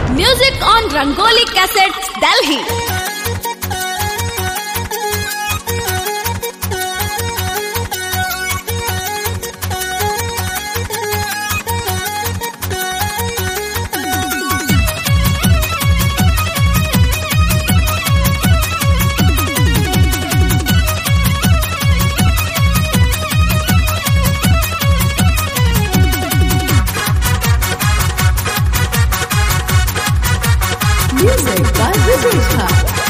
Music on Rangoli Cassettes, Delhi. Music by Vijay.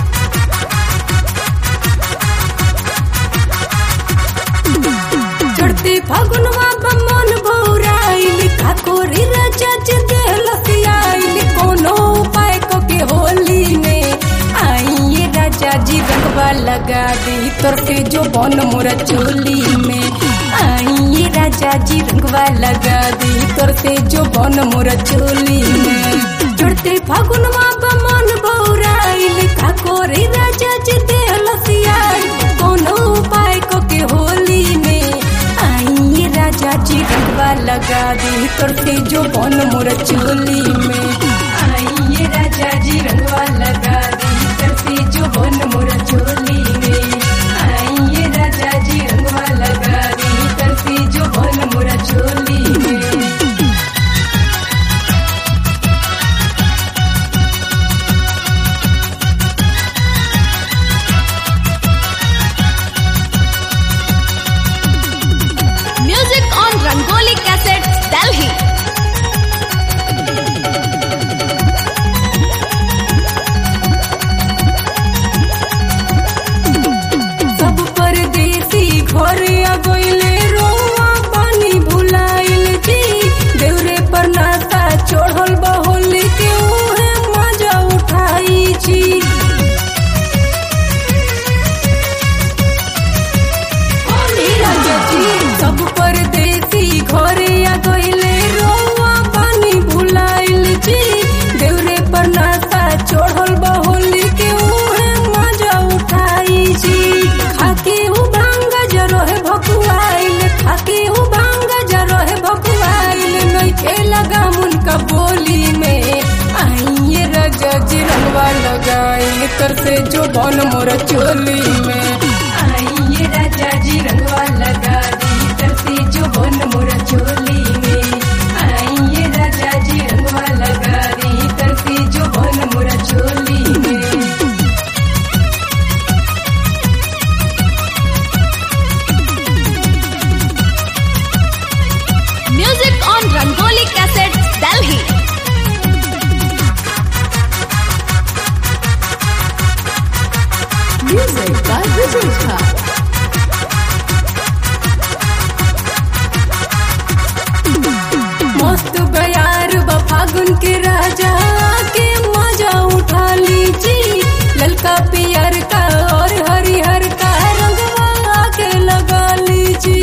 चढ़ती फागुनवा बमन बौराइल ठाकुरी राजा देहलसियाइल कोनो उपाय को के होली में आइए राजा जी रंगवा लगा दी तोर के जो बन मोरा चोली में आइए राजा जी रंगवा लगा दी तोर के जो बन मोरा चोली में चढ़ते फागुनवा बमन बौराइल ठाकुरी राजा देहलसियाइल कोनो उपाय को के होली में राजा जी रंगवा लगा दी तोरते जो बन मोर चोली में आइए राजा जी रंगवा लगा दी तोरते जो बन मोर चोली में आइए राजा जी रंगवा लगा दी तोरते जो बन मोर चोली में Music on Rangoli Cassettes, Delhi. सब परदेसी घर आ गइले रोआ पानी भुलाइल जी देवरे पर नाता चढ़ल बहोली के उहे मजा उठाई जी सब परदेसी घरे आ गइले रोआ पानी भुलाइल जी देवरे पर नाता चढ़ल बहोली के उहे मजा उठाई जी खाके उ भांगा जरो है भकुआइल खाके उ भांगा जरो है भकुआइल नइखे लगा मुनका बोली में आइए राजा जी रंगवा लगाइल तर से जो बन मोर चोली में आइए राजा जी रंगवा लगा दी तर से जो बन मोर चोली में आइए राजा जी रंगवा लगा दी तर से जो बन मोर चोली में Music on Rangoli Cassettes, Delhi. Music by Vijay. मस्त बयार फागुन के राजा के मजा उठा लीजी ललका पियर का और हरिहर का रंगवा के लगा लीजी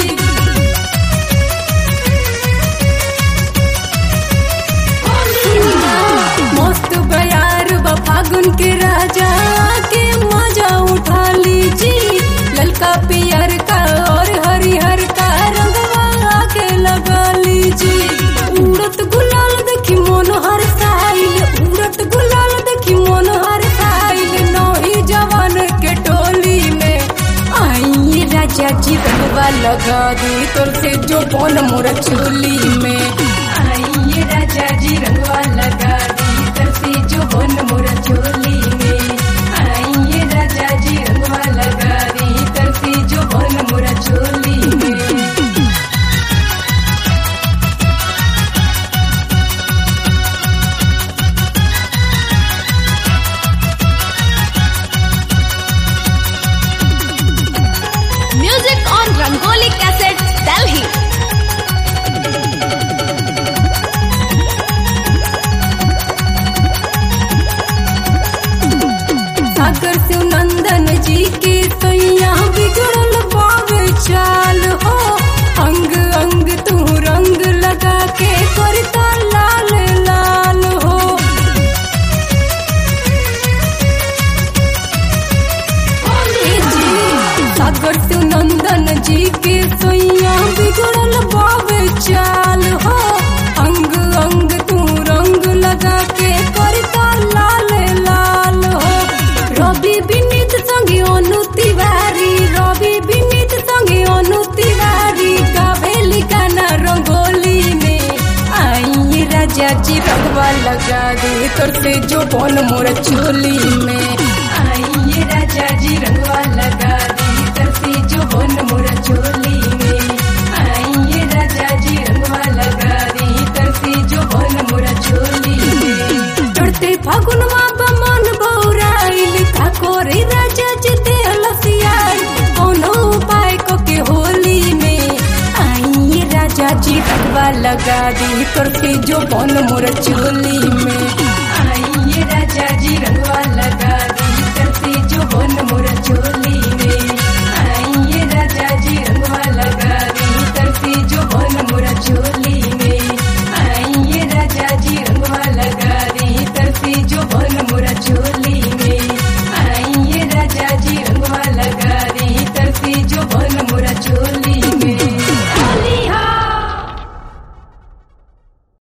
मस्त बयार फागुन के राजा के मजा उठा लीजी ललका पियर का और हरिहर का रंगवा के लगा लीजी उड़त गुलाल देखी मन हर साइल उड़त गुलाल देखी मन हर साइल नौही जवान के टोली में आइए राजा जी रंगवा लगा दी तोर से जो बन मोर चोली में आइए राजा जी रंगवा लगा दी तोर से जो बन मोर चोली में आइए राजा जी रंगवा लगा दी तोर से जो बन मोर चोली में Music on Rangoli Cassettes, Delhi. रंगवा लगा दी तोर से जो बन मोर चोली में। आइए राजा जी रंगवा लगा दी तोर से जो बन मोर चोली में। आइए राजा जी रंगवा लगा दी तोर से जो बन मोर चोली में। चढ़ते फागुनवा मन बौराइल का कोरे राजा जी देहलसियाई कोनो उपाय को के होली में। आइए राजा जी रंगवा लगा दी तोर से जो बन मोर चोली में।